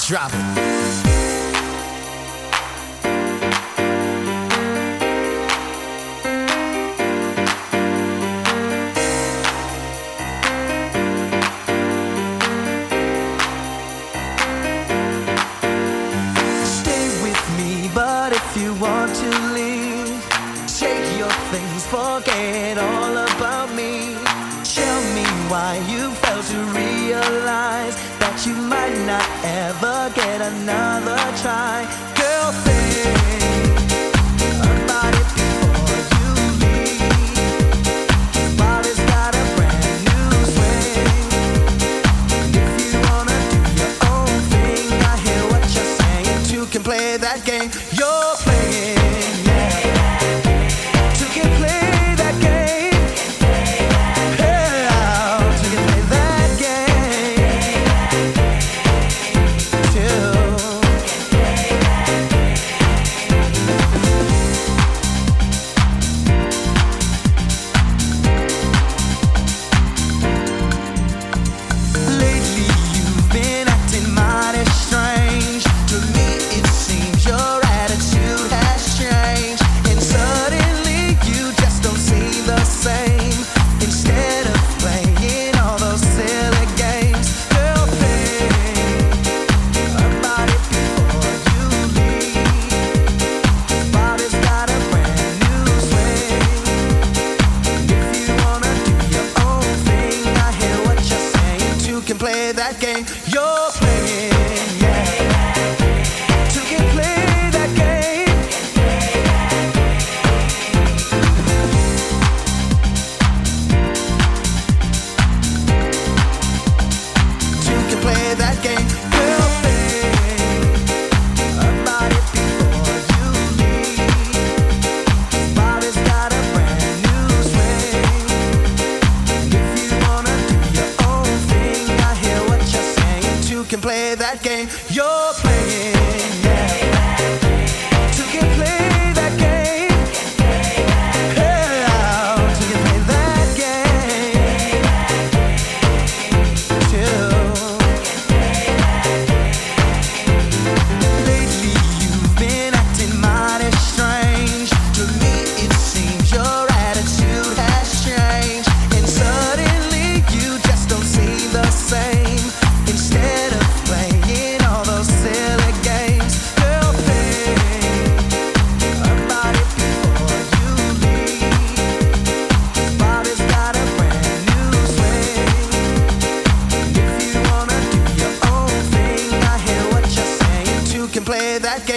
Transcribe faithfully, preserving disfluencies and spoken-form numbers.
drop. If you want to leave, take your things, forget all about me. Tell me why you failed to realize that you might not ever get another try. Girl, think about it before you leave. Body's got a brand new swing. If you wanna do your own thing, I hear what you're saying. Two can play that game. You're playing, yeah. Two can play that game. Yeah, two can play that game. Two. Lately you've been acting mighty strange. To me it seems your attitude has changed, and suddenly you just don't seem the same. Instead of playing all those silly games, girl, think about it before you leave. Body's got a brand new swing. If you wanna do your own thing, I hear what you're saying. Two can play that game. You're playing, yeah. Two can play that game. Two can play that game. Girl, think about it before you leave. Body's got a brand new swing. If you wanna do your own thing, I hear what you're saying. Two can play that game. You're playing, yeah. Two can play that game. Yeah, two can play that game. Two. Lately you've been acting mighty strange. To me it seems your attitude has changed, and suddenly you just don't seem the same. Instead of playing all those silly games, girl, think about it before you leave. Body's got a brand new swing. If you wanna do your own thing, I hear what you're saying. Two can play that game.